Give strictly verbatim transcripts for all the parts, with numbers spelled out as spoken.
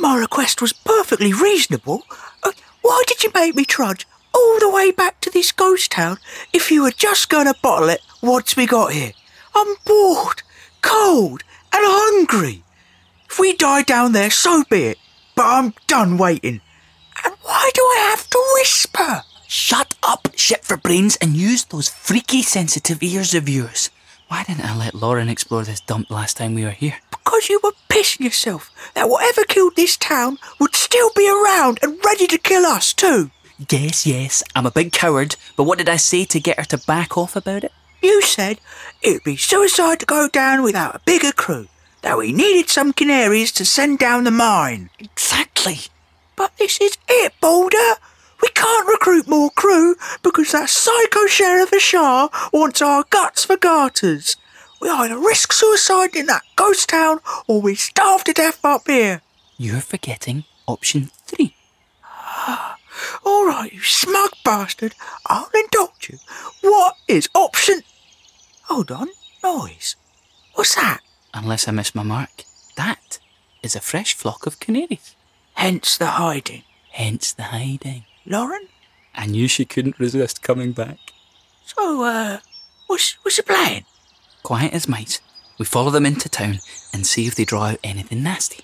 my request was perfectly reasonable. Uh, why did you make me trudge all the way back to this ghost town if you were just going to bottle it once we got here? I'm bored, cold, and hungry. If we die down there, so be it. But I'm done waiting. And why do I have to whisper? Shut up, shit for brains, and use those freaky sensitive ears of yours. Why didn't I let Lauren explore this dump last time we were here? Because you were pissing yourself that whatever killed this town would still be around and ready to kill us too. Yes, yes, I'm a big coward, but what did I say to get her to back off about it? You said it'd be suicide to go down without a bigger crew, that we needed some canaries to send down the mine. Exactly. But this is it, Boulder. We can't recruit more crew because that psycho Sheriff of Shah wants our guts for garters. We either risk suicide in that ghost town or we starve to death up here. You're forgetting option three. All right, you smug bastard. I'll indulge you. What is option... Hold on. Noise. What's that? Unless I miss my mark, that is a fresh flock of canaries. Hence the hiding. Hence the hiding. Lauren? I knew she couldn't resist coming back. So, uh, what's, what's the plan? Quiet as mice. We follow them into town and see if they draw out anything nasty.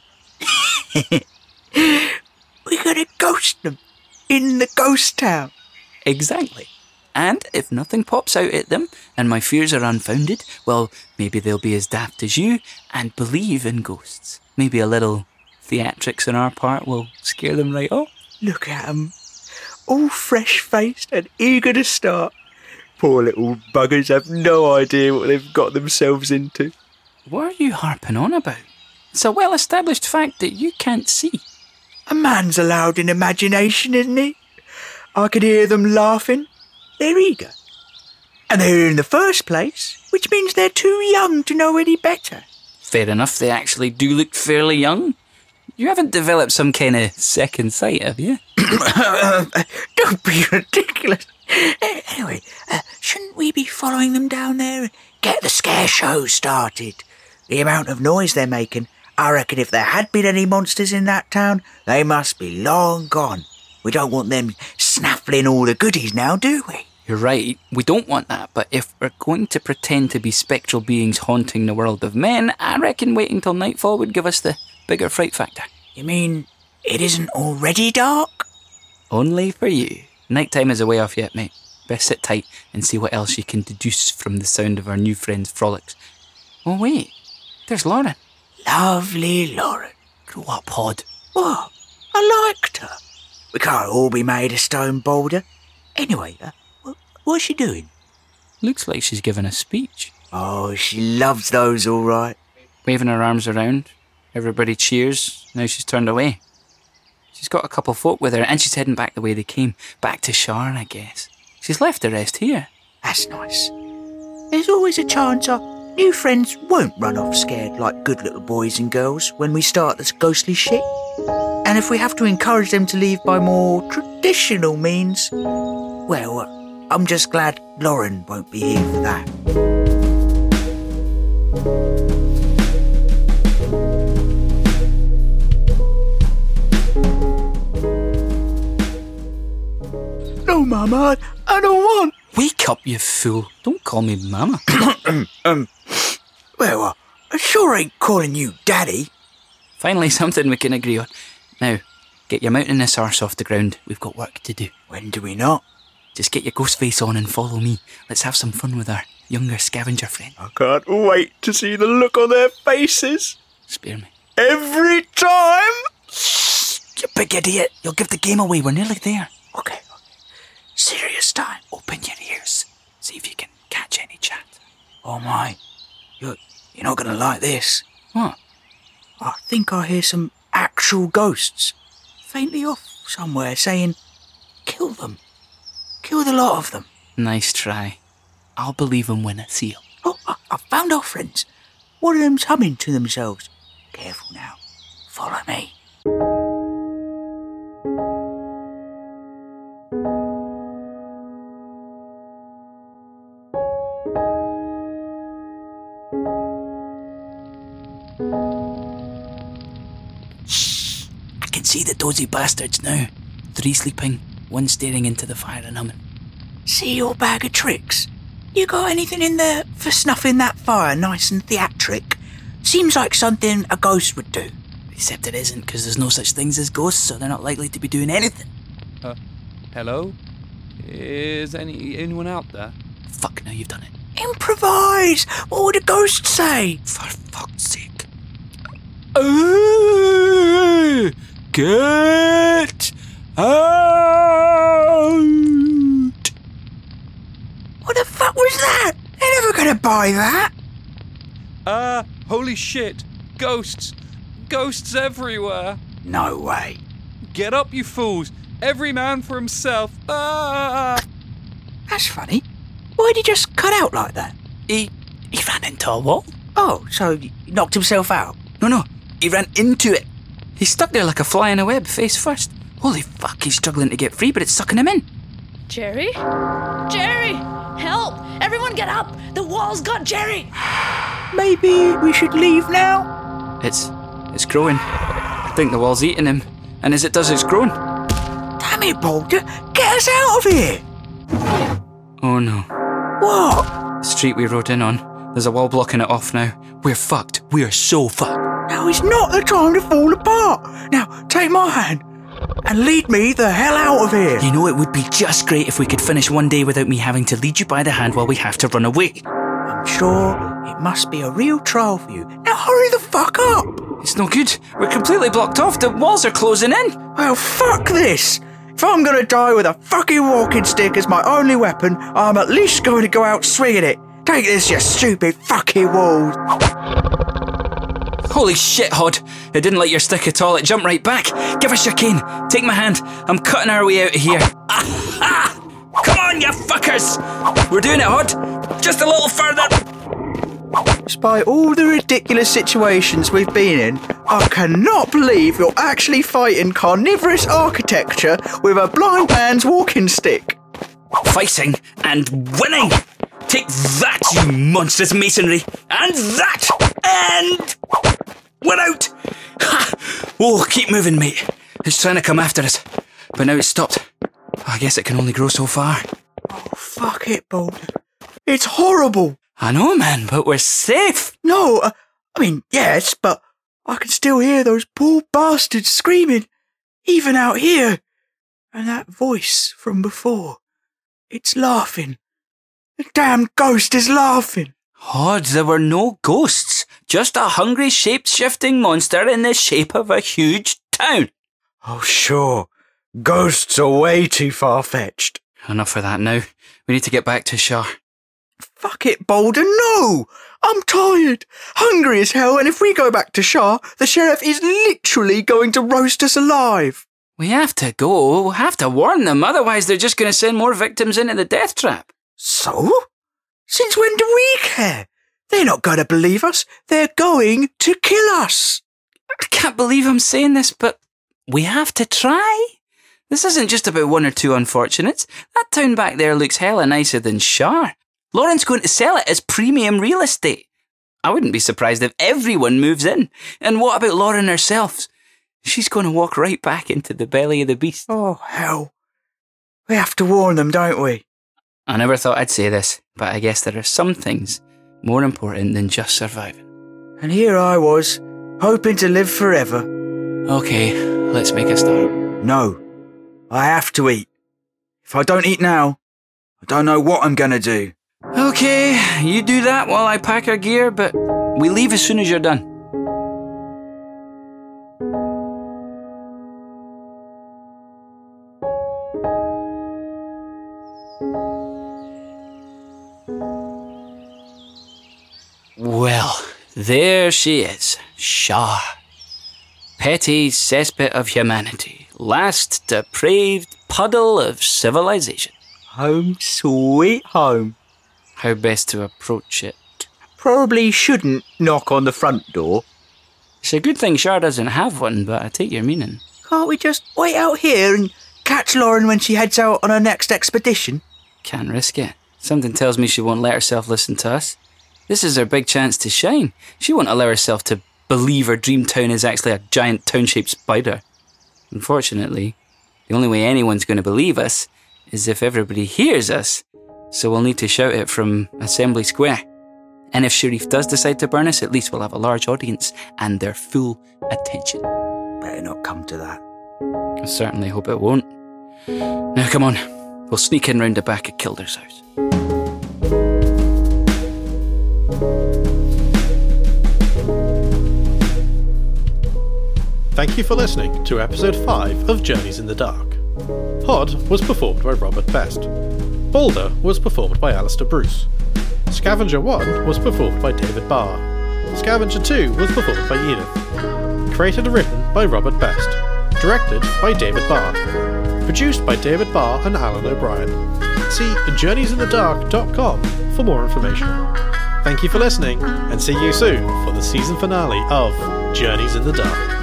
We're gonna ghost them in the ghost town. Exactly. And if nothing pops out at them and my fears are unfounded, well, maybe they'll be as daft as you and believe in ghosts. Maybe a little theatrics on our part will scare them right off. Look at them. All fresh-faced and eager to start. Poor little buggers have no idea what they've got themselves into. What are you harping on about? It's a well-established fact that you can't see. A man's allowed in imagination, isn't he? I could hear them laughing. They're eager. And they're here in the first place, which means they're too young to know any better. Fair enough, they actually do look fairly young. You haven't developed some kind of second sight, have you? Don't be ridiculous. Anyway, uh, shouldn't we be following them down there and get the scare show started? The amount of noise they're making, I reckon if there had been any monsters in that town, they must be long gone. We don't want them snaffling all the goodies now, do we? You're right, we don't want that, but if we're going to pretend to be spectral beings haunting the world of men, I reckon waiting till nightfall would give us the bigger fright factor. You mean it isn't already dark? Only for you. Nighttime is a way off yet, mate. Best sit tight and see what else you can deduce from the sound of our new friend's frolics. Oh wait, there's Lauren. Lovely Lauren. Grow up, Hod. What? I liked her. We can't all be made of stone, Boulder. Anyway, uh, wh- what's she doing? Looks like she's giving a speech. Oh, she loves those, all right. Waving her arms around. Everybody cheers. Now she's turned away. She's got a couple folk with her and she's heading back the way they came. Back to Sharn, I guess. She's left the rest here. That's nice. There's always a chance our new friends won't run off scared like good little boys and girls when we start this ghostly shit. And if we have to encourage them to leave by more traditional means, well, uh, I'm just glad Lauren won't be here for that. No, Mama, I don't want... Wake up, you fool. Don't call me Mama. um, well, uh, I sure ain't calling you Daddy. Finally something we can agree on. Now, get your mountainous arse off the ground. We've got work to do. When do we not? Just get your ghost face on and follow me. Let's have some fun with our younger scavenger friend. I can't wait to see the look on their faces. Spare me. Every time! Shh, you big idiot. You'll give the game away. We're nearly there. Okay, okay. Serious time. Open your ears. See if you can catch any chat. Oh my. You're, you're not going to like this. What? I think I hear some actual ghosts faintly off somewhere saying, kill them. Kill the lot of them. Nice try. I'll believe them when I see them. Oh, I, I found our friends. One of them's humming to themselves. Careful now. Follow me. see the dozy bastards now. Three sleeping, one staring into the fire and humming. See your bag of tricks? You got anything in there for snuffing that fire nice and theatric? Seems like something a ghost would do. Except it isn't, because there's no such things as ghosts, so they're not likely to be doing anything. Uh, hello? Is any anyone out there? Fuck, now you've done it. Improvise! What would a ghost say? For fuck's sake. Uh, get out! What the fuck was that? They're never gonna buy that. Uh, holy shit! Ghosts! Ghosts everywhere! No way. Get up, you fools! Every man for himself! Ah! That's funny. Why'd he just cut out like that? He, he ran into a wall. Oh, so he knocked himself out? No, no, he ran into it. He's stuck there like a fly in a web, face first. Holy fuck, he's struggling to get free, but it's sucking him in. Jerry? Jerry! Help! Everyone get up! The wall's got Jerry! Maybe we should leave now? It's, it's growing. I think the wall's eating him. And as it does, it's growing. Damn it, Boulder! Get us out of here! Oh no. What? The street we rode in on, there's a wall blocking it off now. We're fucked. We are so fucked. Now is not the time to fall apart. Now, take my hand and lead me the hell out of here. You know, it would be just great if we could finish one day without me having to lead you by the hand while we have to run away. I'm sure it must be a real trial for you. Now hurry the fuck up. It's no good. We're completely blocked off. The walls are closing in. Well, fuck this. If I'm gonna die with a fucking walking stick as my only weapon, I'm at least going to go out swinging it. Take this, you stupid fucking walls. Holy shit, Hod. It didn't like your stick at all. It jumped right back. Give us your cane. Take my hand. I'm cutting our way out of here. Ah-ha! Come on, you fuckers. We're doing it, Hod. Just a little further. Despite all the ridiculous situations we've been in, I cannot believe you're actually fighting carnivorous architecture with a blind man's walking stick. Fighting and winning. Take that, you monstrous masonry. And that. And... we're out. Ha! Oh, keep moving, mate. It's trying to come after us. But now it's stopped. I guess it can only grow so far. Oh, fuck it, Boulder. It's horrible. I know, man, but we're safe. No, uh, I mean, yes, but I can still hear those poor bastards screaming, even out here. And that voice from before, it's laughing. The damn ghost is laughing. Hod, there were no ghosts. Just a hungry, shape-shifting monster in the shape of a huge town. Oh, sure. Ghosts are way too far-fetched. Enough of that now. We need to get back to Shah. Fuck it, Boulder, no! I'm tired, hungry as hell, and if we go back to Shah, the sheriff is literally going to roast us alive. We have to go. We'll have to warn them, otherwise they're just going to send more victims into the death trap. So? Since when do we care? They're not going to believe us. They're going to kill us. I can't believe I'm saying this, but we have to try. This isn't just about one or two unfortunates. That town back there looks hella nicer than Shah. Lauren's going to sell it as premium real estate. I wouldn't be surprised if everyone moves in. And what about Lauren herself? She's going to walk right back into the belly of the beast. Oh, hell. We have to warn them, don't we? I never thought I'd say this, but I guess there are some things more important than just surviving. And here I was, hoping to live forever. Okay, let's make a start. No, I have to eat. If I don't eat now, I don't know what I'm going to do. Okay, you do that while I pack our gear, but we leave as soon as you're done. Well, there she is, Shah. Petty cesspit of humanity, last depraved puddle of civilization. Home sweet home. How best to approach it? Probably shouldn't knock on the front door. It's a good thing Shah doesn't have one, but I take your meaning. Can't we just wait out here and catch Lauren when she heads out on her next expedition? Can't risk it. Something tells me she won't let herself listen to us. This is her big chance to shine. She won't allow herself to believe her dream town is actually a giant town-shaped spider. Unfortunately, the only way anyone's going to believe us is if everybody hears us, so we'll need to shout it from Assembly Square. And if Sharif does decide to burn us, at least we'll have a large audience and their full attention. Better not come to that. I certainly hope it won't. Now come on, we'll sneak in round the back of Kilder's house. Thank you for listening to episode five of Journeys in the Dark. Hod was performed by Robert Best. Boulder was performed by Alistair Bruce. Scavenger one was performed by David Barr. Scavenger two was performed by Edith. Created and written by Robert Best. Directed by David Barr. Produced by David Barr and Alan O'Brien. See journeys in the dark dot com for more information. Thank you for listening, and see you soon for the season finale of Journeys in the Dark.